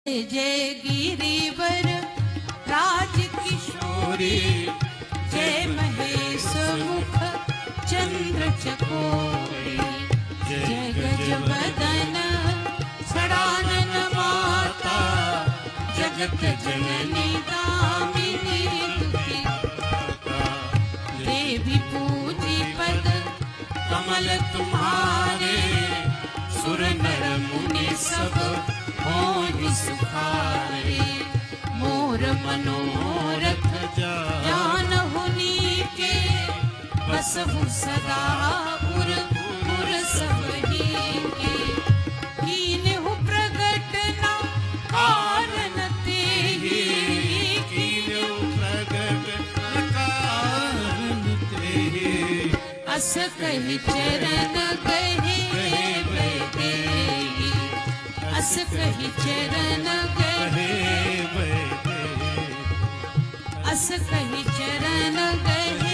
जय गिरिवर राज किशोरी, जय महेश मुख चंद्र चकोरी, जय गजवदन षडानन माता, जगत जननी दामिनी दुखी देवी पूजी पद कमल तुम्हारे, सुर नर मुनि सब होहि सुखारे, मोर मनोरथ जानहु नीके, बसहु सदा पुर पुर सबहीके, कीन्हु प्रगट न कारण तेहि, कीन्हु प्रगट न कारण तेहि, अस कहि चरण गहे बैठेहि, अस कहि चरण गहे, अस कहि चरण गहे।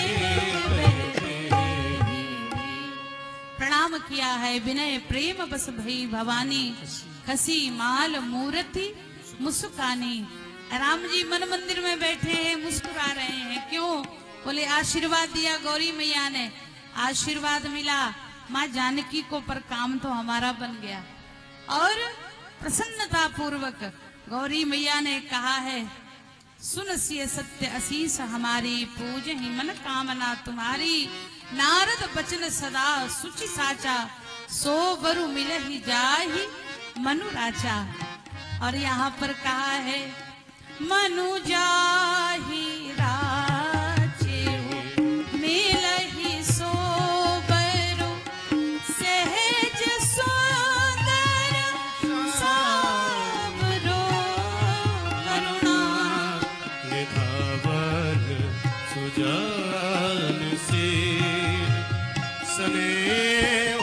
प्रणाम किया है विनय प्रेम बस भई भवानी, खसी माल मूर्ति मुस्कानी। राम जी मन मंदिर में बैठे हैं, मुस्कुरा रहे हैं। क्यों? बोले आशीर्वाद दिया गौरी मैया ने, आशीर्वाद मिला माँ जानकी को, पर काम तो हमारा बन गया। और प्रसन्नता पूर्वक गौरी मैया ने कहा है, सुन सिय सत्य असीस हमारी, पूज ही मन कामना तुम्हारी, नारद बचन सदा सुचि साचा, सो बरु मिलहि जाहि मनु राजा। और यहाँ पर कहा है, मनु जाहि राजे मिलहि सो बरु, सहज सुंदर सावरो, करुणा निधावन सुजान से, स्नेह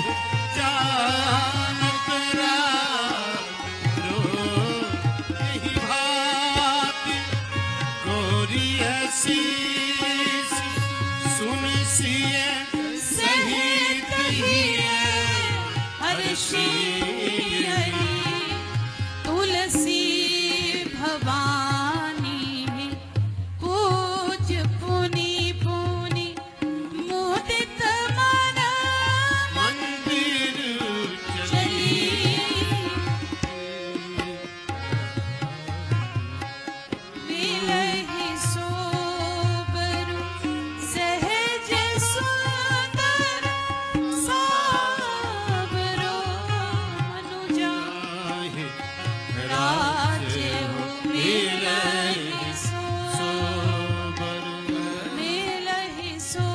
जानत रारो, यही भांति गौरी असीस, सुन सिय सहित हिय हर्षि हरि, तुलसी भवानी पूज पुनि पुनि, मुदित मन मंदिर चली, मिलहि सो बरु सहज सुंदर सावरो, मनुजा जाहि राजेहु मिलहि सो, सोबर, मिलहि सो,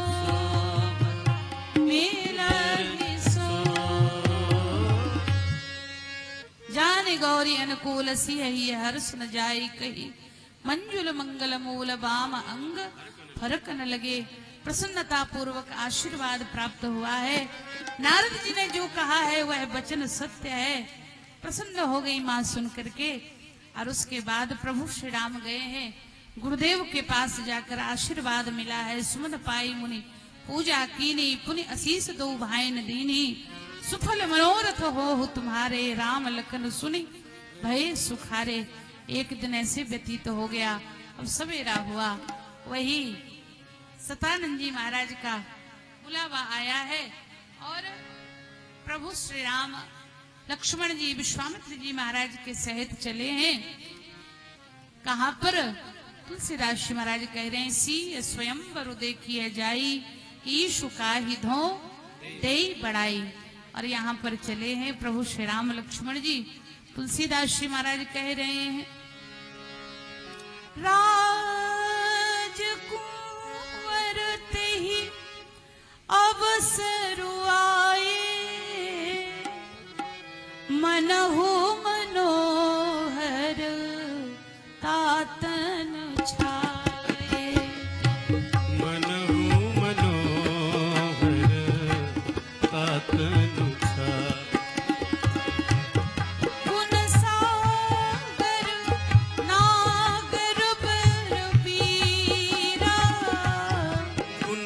मिलहि सो। जाने गौरी अनुकूल सियहि हर्ष न जाई कही, मंजुल मंगल मूल बाम अंग फरक न लगे। प्रसन्नता पूर्वक आशीर्वाद प्राप्त हुआ है। नारद जी ने जो कहा है वह वचन सत्य है। प्रसन्न हो गई मां सुन करके। और उसके बाद प्रभु श्री राम गए हैं गुरुदेव के पास, जाकर आशीर्वाद मिला है। सुमन पाई मुनि पूजा कीनी, पुनि असीस दो भाइन दीनी, सुफल मनोरथ हो तुम्हारे, राम लखन सुनी भय सुखारे। एक दिन ऐसे व्यतीत हो गया, अब सवेरा हुआ, वही सतानंद जी महाराज का बुलावा आया है। और प्रभु श्री राम लक्ष्मण जी विश्वामित्र जी महाराज के सहित चले हैं। कहां पर? तुलसीदास जी महाराज कह रहे हैं, सी स्वयंवर देखिए जाई, ईशु काहि धो देई बड़ाई। और यहाँ पर चले हैं प्रभु श्री राम लक्ष्मण जी। तुलसीदास जी महाराज कह रहे हैं, राजकुंवर तेहि अवसर आए, मनहु मनोहर तातन छाए, मनहु मनोहर तातनु छाए, गुण सागर नागर बलबीरा, गुण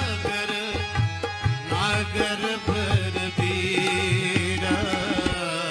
सागर नागर भर बीरा,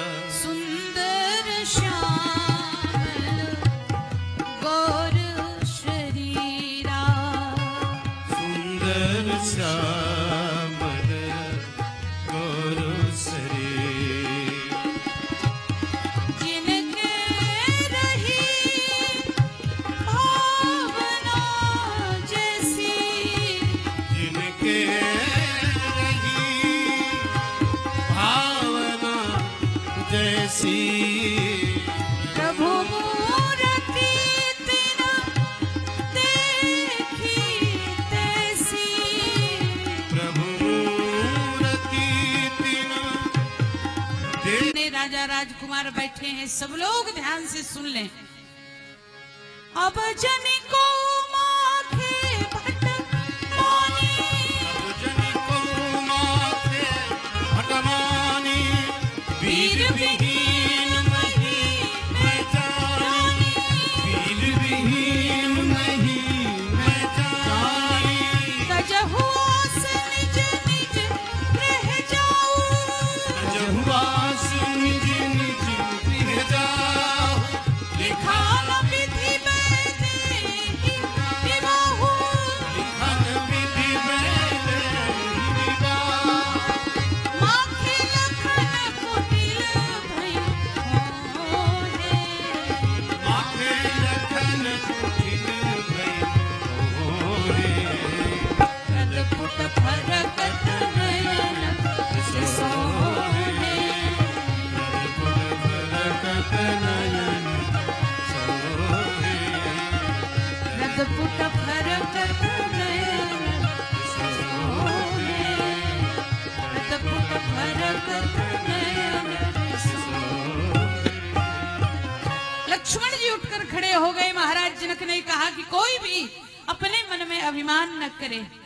तैसी प्रभु मूरति तिन देखी तैसी। प्रभु मूरति तिन ने राजा राजकुमार बैठे हैं, सब लोग ध्यान से सुन लें। अब जन को माखे भटमानी, जन को माथे भटमानी, वीर विहीन नहीं मैं जानी, वीर विहीन नहीं मैं जानी। तजहु से निज निज रह जाऊं, जहुआस निज निज गृह जाओ, लिखान विधि वैदे विवाहु, लिखन विधि वैदे विवाह। माखे लखन कुटिल भई होए, माखे लखन कुटिल भई होए, अद्भुत फरकत नयन सोहे, अद्भुत फरकत नयन सोहे, अद्भुत फरकत नयन सोहे, अद्भुत फरकत नयन सोहे। लक्ष्मण जी उठकर खड़े हो गए। महाराज जनक ने कहा कि कोई भी अपने मन में अभिमान न करे।